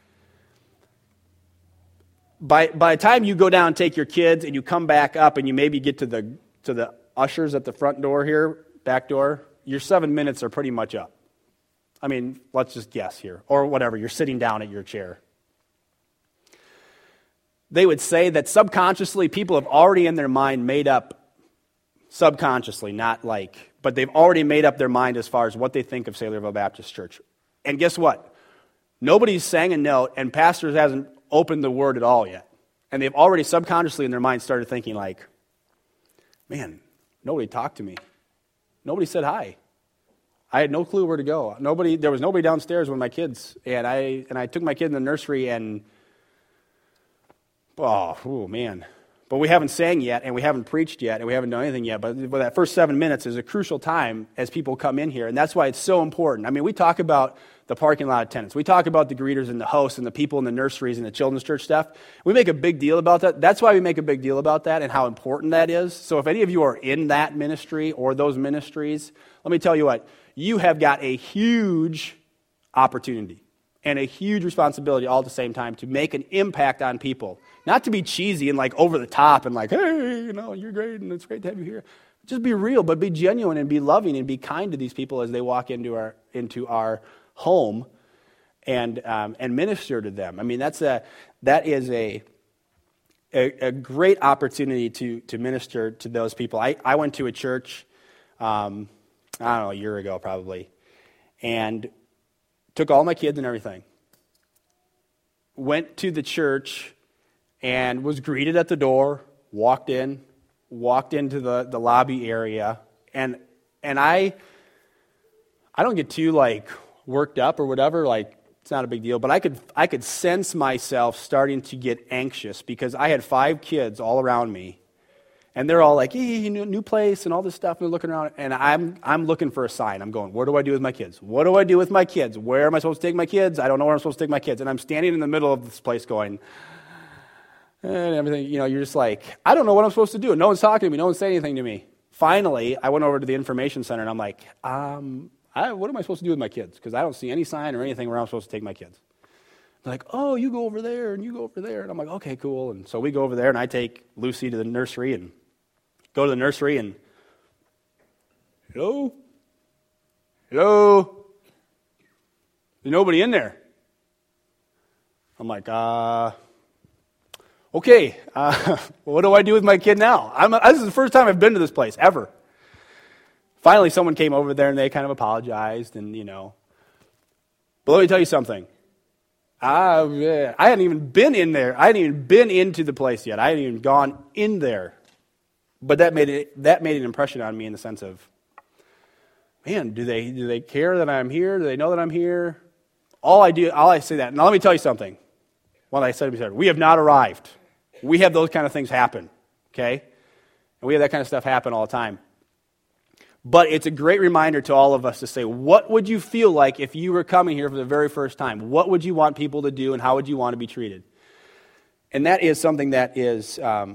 By by the time you go down and take your kids and you come back up and you maybe get to the to the ushers at the front door here, back door, your seven minutes are pretty much up. I mean, let's just guess here. Or whatever, you're sitting down at your chair. they would say that subconsciously people have already in their mind made up, subconsciously, not like, but they've already made up their mind as far as what they think of Saylorville Baptist Church. And guess what? Nobody's sang a note, and pastors hasn't opened the word at all yet. And they've already subconsciously in their mind started thinking like, man, nobody talked to me. Nobody said hi. I had no clue where to go. Nobody, there was nobody downstairs with my kids, and I and I took my kid in the nursery, and oh, oh man. But we haven't sang yet, and we haven't preached yet, and we haven't done anything yet. But, but that first seven minutes is a crucial time as people come in here, and that's why it's so important. I mean, we talk about the parking lot attendants. We talk about the greeters and the hosts and the people in the nurseries and the children's church stuff. We make a big deal about that. That's why we make a big deal about that and how important that is. So if any of you are in that ministry or those ministries, let me tell you what, you have got a huge opportunity and a huge responsibility all at the same time to make an impact on people. Not to be cheesy and like over the top and like, hey, you know, you're great and it's great to have you here. Just be real, but be genuine and be loving and be kind to these people as they walk into our into our home and um, and minister to them. I mean, that's a that is a a, a great opportunity to to minister to those people. I, I went to a church, um, I don't know, a year ago probably, and took all my kids and everything. Went to the church and was greeted at the door, walked in, walked into the, the lobby area, and and I I don't get too like worked up or whatever, like it's not a big deal, but I could I could sense myself starting to get anxious because I had five kids all around me, and they're all like, hey, new, new place and all this stuff, and they're looking around, and I'm I'm looking for a sign. I'm going, what do I do with my kids? What do I do with my kids? Where am I supposed to take my kids? I don't know where I'm supposed to take my kids, and I'm standing in the middle of this place going, and everything, you know, you're just like, I don't know what I'm supposed to do. No one's talking to me. No one's saying anything to me. Finally, I went over to the information center, and I'm like, um, I, what am I supposed to do with my kids? Because I don't see any sign or anything where I'm supposed to take my kids. They're like, oh, you go over there, and you go over there. And I'm like, okay, cool. And so we go over there, and I take Lucy to the nursery, and go to the nursery, and hello? Hello? There's nobody in there. I'm like, uh... okay, uh, what do I do with my kid now? I'm, this is the first time I've been to this place, ever. Finally, someone came over there, and they kind of apologized, and, you know. But let me tell you something. I, I hadn't even been in there. I hadn't even been into the place yet. I hadn't even gone in there. But that made it, that made an impression on me in the sense of, man, do they do they care that I'm here? Do they know that I'm here? All I do, all I say that. Now, let me tell you something. Well, I said, we have not arrived. We have those kind of things happen, okay? And we have that kind of stuff happen all the time. But it's a great reminder to all of us to say, what would you feel like if you were coming here for the very first time? What would you want people to do, and how would you want to be treated? And that is something that is, um,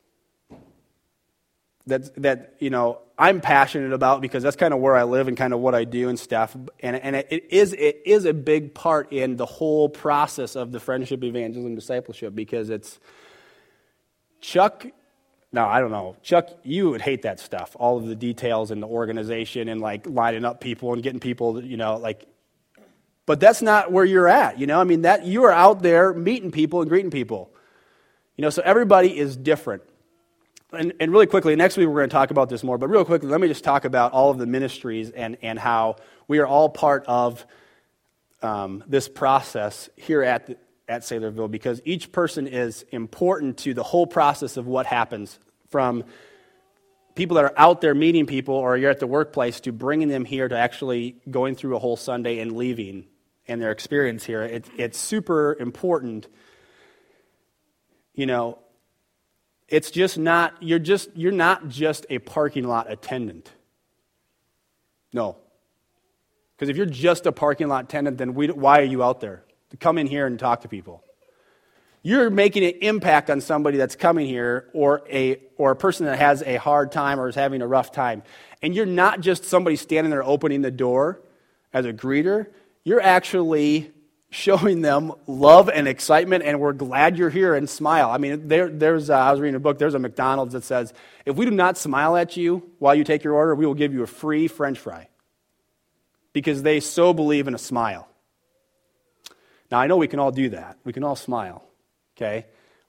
that, that you know, I'm passionate about because that's kind of where I live and kind of what I do and stuff. And, and it, is, it is a big part in the whole process of the friendship, evangelism, discipleship, because it's, Chuck, no, I don't know. Chuck, you would hate that stuff, all of the details and the organization and like lining up people and getting people, you know, like, but that's not where you're at, you know? I mean, that you are out there meeting people and greeting people, you know, so everybody is different. And, and really quickly, next week we're going to talk about this more, but real quickly, let me just talk about all of the ministries and, and how we are all part of um, this process here at the, at Saylorville, because each person is important to the whole process of what happens, from people that are out there meeting people or you're at the workplace to bringing them here to actually going through a whole Sunday and leaving and their experience here. It, it's super important. You know, it's just not, you're just, you're not just a parking lot attendant. No. Because if you're just a parking lot attendant, then we, why are you out there? To come in here and talk to people. You're making an impact on somebody that's coming here, or a or a person that has a hard time or is having a rough time. And you're not just somebody standing there opening the door as a greeter. You're actually showing them love and excitement, and we're glad you're here, and smile. I mean, there, there's uh, I was reading a book, there's a McDonald's that says, if we do not smile at you while you take your order, we will give you a free French fry. Because they so believe in a smile. Now, I know we can all do that. We can all smile, okay?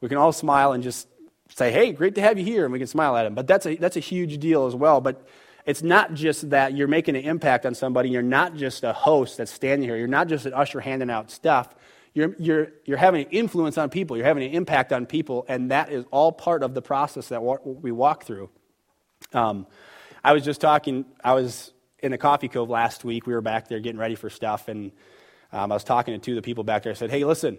We can all smile and just say, hey, great to have you here, and we can smile at them. But that's a, that's a huge deal as well. But it's not just that you're making an impact on somebody. You're not just a host that's standing here. You're not just an usher handing out stuff. You're, you're, you're having an influence on people. You're having an impact on people, and that is all part of the process that we walk through. Um, I was just talking, I was in the Coffee Cove last week. We were back there getting ready for stuff, and um, I was talking to two of the people back there. I said, hey, listen,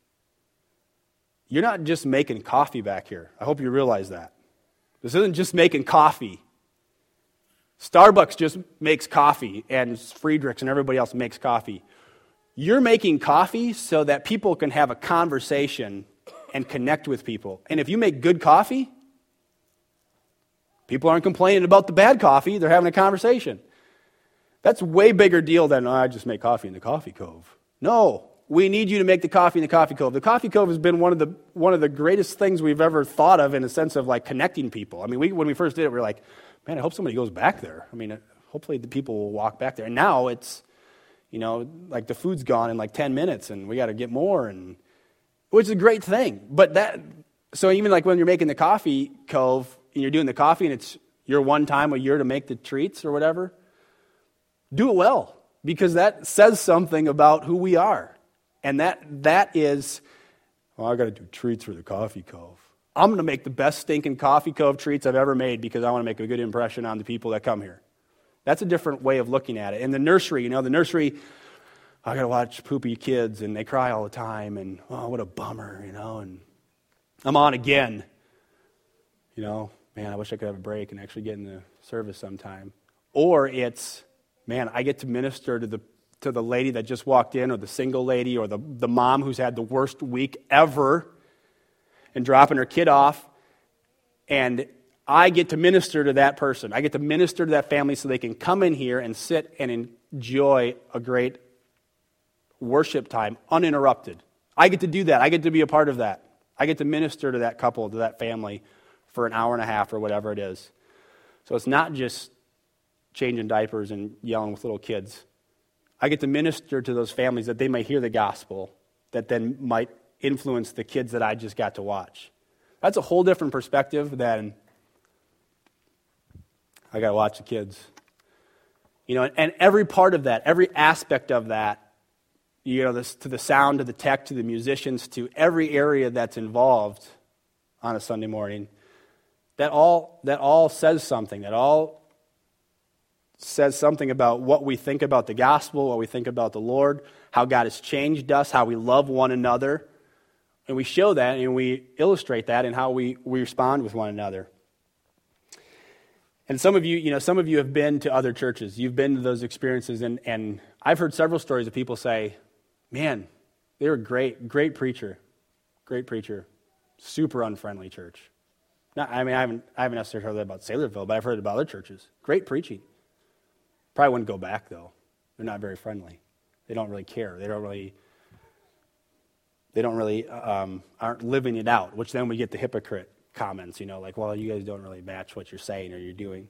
you're not just making coffee back here. I hope you realize that. This isn't just making coffee. Starbucks just makes coffee, and Friedrichs and everybody else makes coffee. You're making coffee so that people can have a conversation and connect with people. And if you make good coffee, people aren't complaining about the bad coffee. They're having a conversation. That's a way bigger deal than, oh, I just make coffee in the Coffee Cove. No, we need you to make the coffee in the Coffee Cove. The Coffee Cove has been one of the one of the greatest things we've ever thought of in a sense of like connecting people. I mean, we, when we first did it, we were like, man, I hope somebody goes back there. I mean, hopefully the people will walk back there. And now it's, you know, like the food's gone in like ten minutes and we got to get more, and which is a great thing. But that, so even like when you're making the Coffee Cove and you're doing the coffee and it's your one time a year to make the treats or whatever, do it well, because that says something about who we are. And that that is, well, I got to do treats for the Coffee Cove. I'm going to make the best stinking Coffee Cove treats I've ever made because I want to make a good impression on the people that come here. That's a different way of looking at it. In the nursery, you know, the nursery, I got to watch poopy kids, and they cry all the time, and oh, what a bummer, you know, and I'm on again. You know, man, I wish I could have a break and actually get in the service sometime. Or it's, man, I get to minister to the to the lady that just walked in, or the single lady, or the, the mom who's had the worst week ever, and dropping her kid off, and I get to minister to that person. I get to minister to that family so they can come in here and sit and enjoy a great worship time uninterrupted. I get to do that. I get to be a part of that. I get to minister to that couple, to that family for an hour and a half or whatever it is. So it's not just changing diapers and yelling with little kids. I get to minister to those families that they might hear the gospel, that then might influence the kids that I just got to watch. That's a whole different perspective than I got to watch the kids. You know, and every part of that, every aspect of that, you know, this, to the sound, to the tech, to the musicians, to every area that's involved on a Sunday morning, that all that all says something. That all says something about what we think about the gospel, what we think about the Lord, how God has changed us, how we love one another. And we show that and we illustrate that in how we, we respond with one another. And some of you, you know, some of you have been to other churches. You've been to those experiences, and, and I've heard several stories of people say, man, they were great, great preacher, great preacher, super unfriendly church. Not, I mean, I haven't, I haven't necessarily heard that about Saylorville, but I've heard about other churches. Great preaching. Probably wouldn't go back, though. They're not very friendly. They don't really care. They don't really, they don't really, um, aren't living it out, which then we get the hypocrite comments, you know, like, well, you guys don't really match what you're saying or you're doing.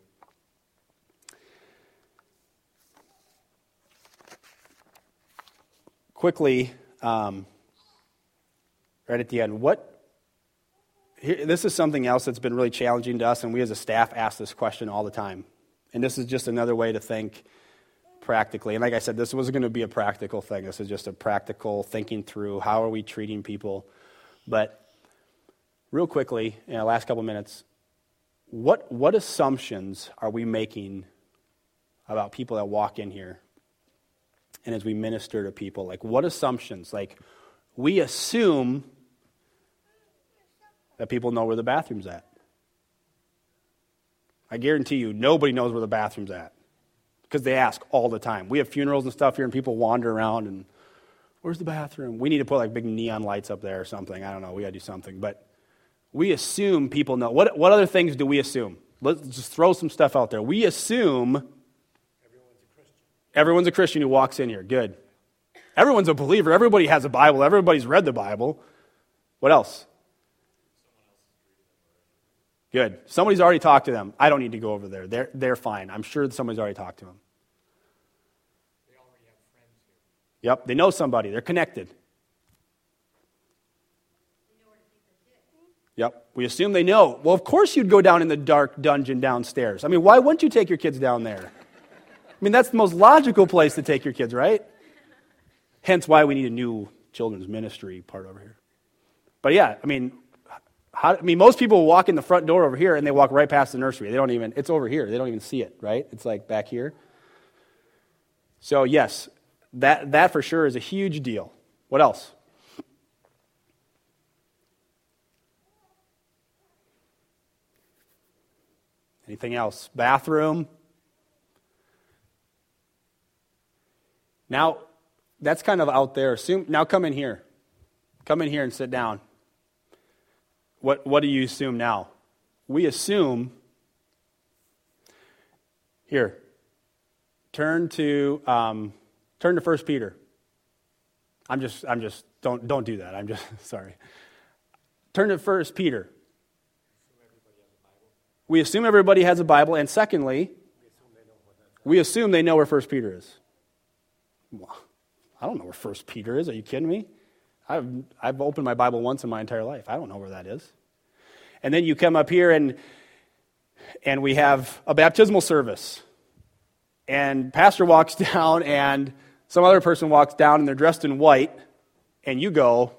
Quickly, um, right at the end, what, here, this is something else that's been really challenging to us, and we as a staff ask this question all the time. And this is just another way to think practically. And like I said, this wasn't going to be a practical thing. This is just a practical thinking through how are we treating people. But real quickly, in the last couple minutes, what what assumptions are we making about people that walk in here? And as we minister to people, like what assumptions? Like we assume that people know where the bathroom's at. I guarantee you, nobody knows where the bathroom's at because they ask all the time. We have funerals and stuff here, and people wander around and, where's the bathroom? We need to put like big neon lights up there or something. I don't know. We got to do something. But we assume people know. What what other things do we assume? Let's just throw some stuff out there. We assume Everyone's a Christian. Everyone's a Christian who walks in here. Good. Everyone's a believer. Everybody has a Bible. Everybody's read the Bible. What else? Good. Somebody's already talked to them. I don't need to go over there. They're, they're fine. I'm sure that somebody's already talked to them. They already have friends here. Yep, they know somebody. They're connected. They know where to keep their kids. Yep. We assume they know. Well, of course you'd go down in the dark dungeon downstairs. I mean, why wouldn't you take your kids down there? I mean, that's the most logical place to take your kids, right? Hence why we need a new children's ministry part over here. But yeah, I mean, how, I mean, most people walk in the front door over here and they walk right past the nursery. They don't even, it's over here. They don't even see it, right? It's like back here. So yes, that that for sure is a huge deal. What else? Anything else? Bathroom. Now, that's kind of out there. Assume, now come in here. Come in here and sit down. What what do you assume now? We assume, here, turn to um, turn to First Peter. I'm just I'm just don't don't do that. I'm just sorry. Turn to First Peter. We assume everybody has a Bible, and secondly, we assume they know where First Peter is. Well, I don't know where First Peter is. Are you kidding me? I've I've opened my Bible once in my entire life. I don't know where that is. And then you come up here and and we have a baptismal service. And pastor walks down and some other person walks down and they're dressed in white, and you go,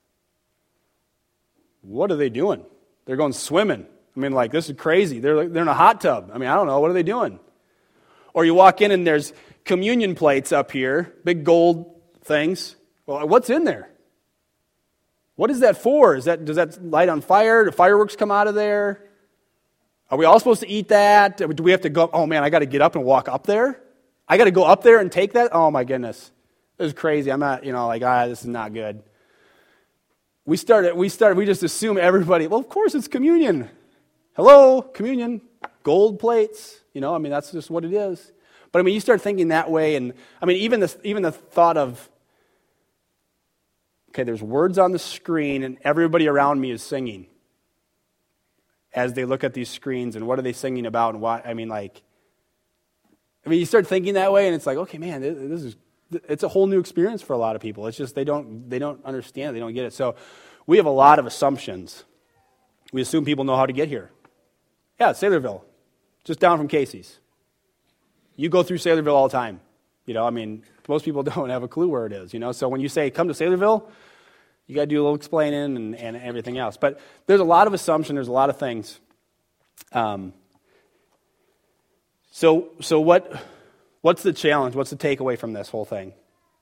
what are they doing? They're going swimming. I mean, like, this is crazy. They're they're in a hot tub. I mean, I don't know. What are they doing? Or you walk in and there's communion plates up here, big gold things. Well, what's in there? What is that for? Is that does that light on fire? Do fireworks come out of there? Are we all supposed to eat that? Do we have to go, oh man, I got to get up and walk up there? I got to go up there and take that? Oh my goodness. This is crazy. I'm not, you know, like, ah, this is not good. We started, we started, we just assume everybody, well, of course it's communion. Hello, communion, gold plates. You know, I mean, that's just what it is. But I mean, you start thinking that way, and I mean, even the, even the thought of, okay, there's words on the screen, and everybody around me is singing as they look at these screens, and what are they singing about, and why, I mean, like, I mean, you start thinking that way, and it's like, okay, man, this is, it's a whole new experience for a lot of people. It's just, they don't, they don't understand it, they don't get it. So we have a lot of assumptions. We assume people know how to get here. Yeah, Saylorville, just down from Casey's. You go through Saylorville all the time. You know, I mean, most people don't have a clue where it is, you know. So when you say, come to Saylorville, you got to do a little explaining and, and everything else. But there's a lot of assumption. There's a lot of things. Um, so so what what's the challenge? What's the takeaway from this whole thing?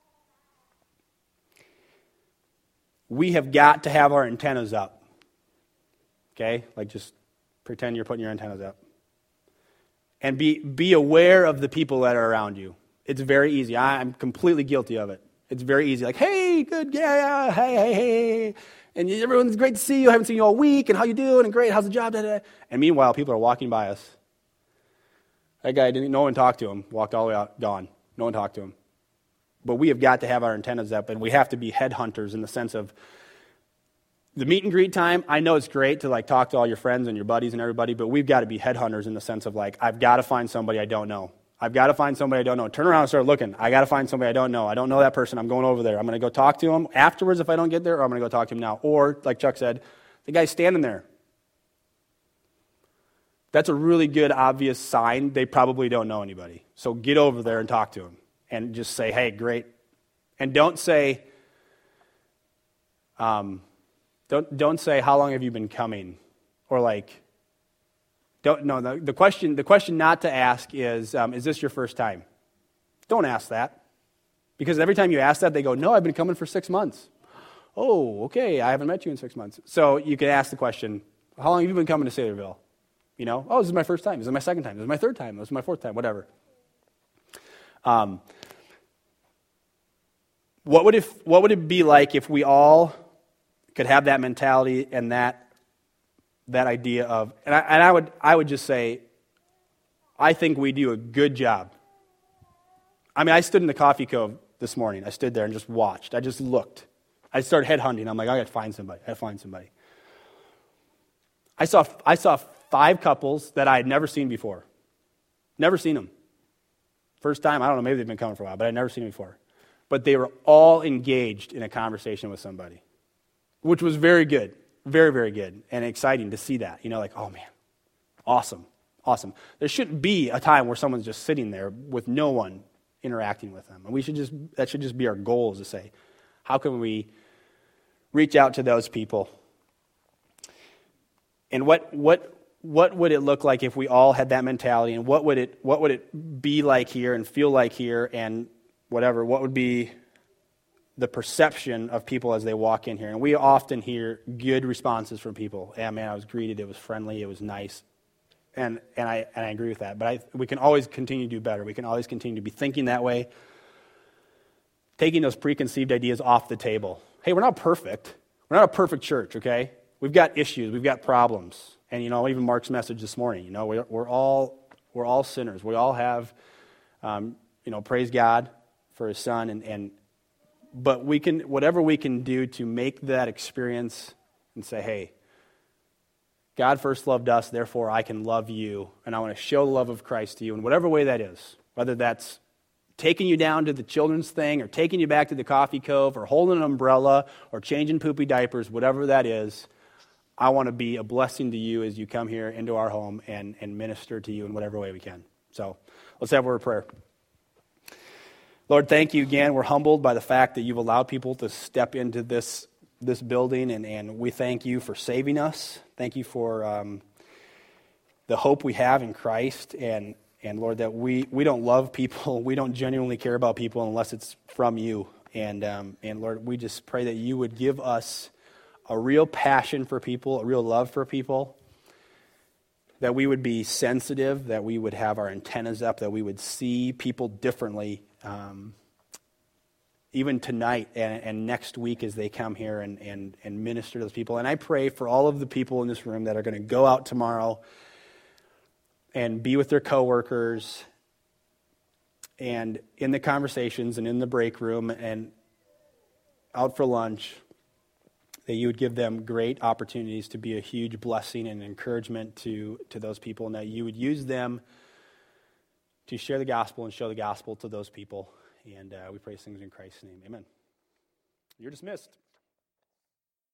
We have got to have our antennas up. Okay? Like, just pretend you're putting your antennas up. And be be aware of the people that are around you. It's very easy. I, I'm completely guilty of it. It's very easy. Like, hey, good, yeah, yeah, hey, hey, hey. And everyone's great to see you. I haven't seen you all week, and how you doing, and great, how's the job? Da, da, da. And meanwhile, people are walking by us. That guy, didn't. no one talked to him, walked all the way out, gone. No one talked to him. But we have got to have our antennas up, and we have to be headhunters in the sense of the meet and greet time. I know it's great to like talk to all your friends and your buddies and everybody, but we've got to be headhunters in the sense of like, I've got to find somebody I don't know. I've got to find somebody I don't know. Turn around and start looking. I got to find somebody I don't know. I don't know that person. I'm going over there. I'm going to go talk to him afterwards if I don't get there, or I'm going to go talk to him now. Or, like Chuck said, the guy's standing there. That's a really good, obvious sign they probably don't know anybody. So get over there and talk to him. And just say, hey, great. And don't say, um, don't don't say, how long have you been coming? Or like, don't no. The, the question the question not to ask is, um, is this your first time? Don't ask that, because every time you ask that, they go, no, I've been coming for six months. Oh, okay, I haven't met you in six months. So you can ask the question, how long have you been coming to Saylorville? You know, oh, this is my first time. This is my second time. This is my third time. This is my fourth time. Whatever. Um, what would if what would it be like if we all could have that mentality and that that idea of, and I, and I would I would just say, I think we do a good job. I mean, I stood in the coffee cove this morning. I stood there and just watched. I just looked. I started headhunting. I'm like, I got to find somebody. I got to find somebody. I saw I saw five couples that I had never seen before. Never seen them. First time, I don't know, maybe they've been coming for a while, but I'd never seen them before. But they were all engaged in a conversation with somebody, which was very good. very, very good and exciting to see that. You know, like, oh man, awesome, awesome. There shouldn't be a time where someone's just sitting there with no one interacting with them. And we should just, that should just be our goal, is to say, how can we reach out to those people? And what what what would it look like if we all had that mentality? And what would it what would it be like here and feel like here and whatever? What would be the perception of people as they walk in here? And we often hear good responses from people. Yeah, man, I was greeted. It was friendly. It was nice. And and I and I agree with that. But I, we can always continue to do better. We can always continue to be thinking that way, taking those preconceived ideas off the table. Hey, we're not perfect. We're not a perfect church, okay? We've got issues. We've got problems. And, you know, even Mark's message this morning, you know, we're, we're all we're all sinners. We all have, um, you know, praise God for his son. And, and but we can, whatever we can do to make that experience and say, hey, God first loved us, therefore I can love you. And I want to show the love of Christ to you in whatever way that is, whether that's taking you down to the children's thing or taking you back to the coffee cove or holding an umbrella or changing poopy diapers, whatever that is. I want to be a blessing to you as you come here into our home and, and minister to you in whatever way we can. So let's have a word of prayer. Lord, thank you again. We're humbled by the fact that you've allowed people to step into this this building, and, and we thank you for saving us. Thank you for um, the hope we have in Christ, and, and Lord, that we, we don't love people, we don't genuinely care about people unless it's from you. And um, and Lord, we just pray that you would give us a real passion for people, a real love for people, that we would be sensitive, that we would have our antennas up, that we would see people differently, um, even tonight and, and next week as they come here and, and, and minister to those people. And I pray for all of the people in this room that are going to go out tomorrow and be with their coworkers and in the conversations and in the break room and out for lunch, that you would give them great opportunities to be a huge blessing and encouragement to, to those people, and that you would use them to share the gospel and show the gospel to those people. And uh, we pray these things in Christ's name. Amen. You're dismissed.